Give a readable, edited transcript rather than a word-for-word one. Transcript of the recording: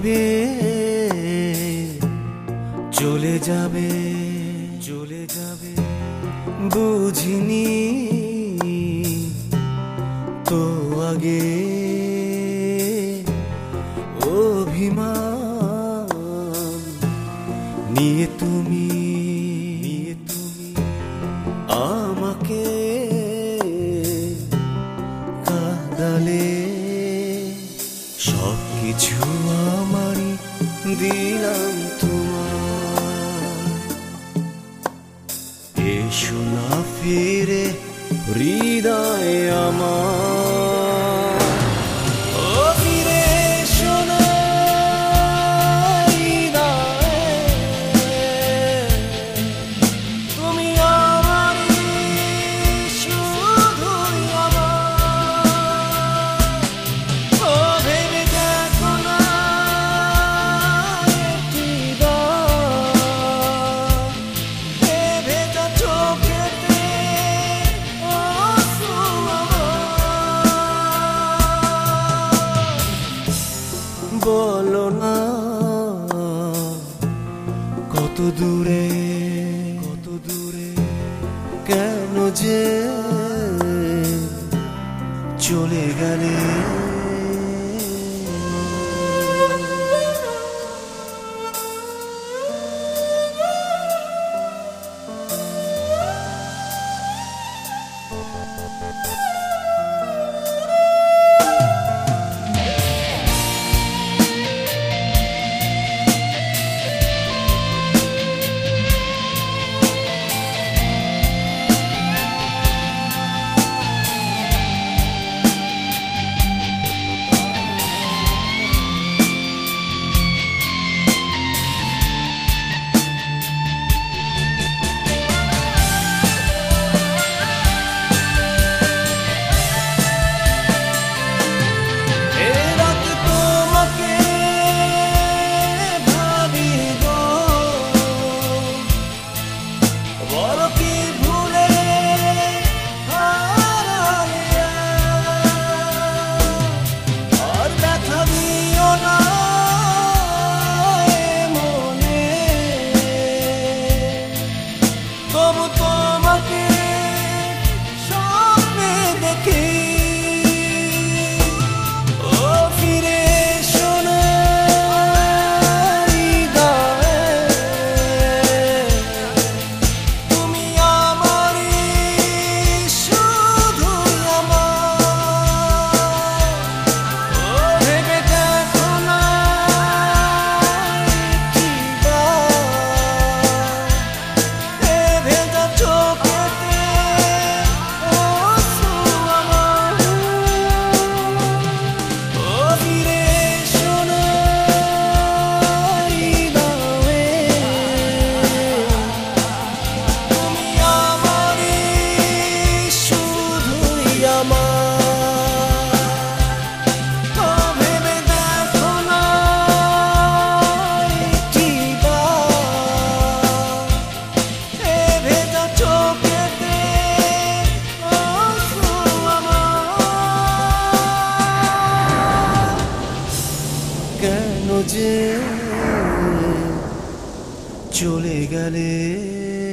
ভাবিবে চলে যাবে বুঝিনি তো আগে অভিমান নিয়ে তুমি আমাকে কাঁদালে সবকিছু আমারই দিলাম তোমার এসো না ফিরে হৃদয় আমার ও ফিরে এসো না হৃদয়ে তুমি আমারই শুধুই আমার ও ভেবে দেখো না ভেজা চোখেতে অশ্রু আমার বলো না কত দূরে কেন যে চলে গেলে কেন যে চলে গেলে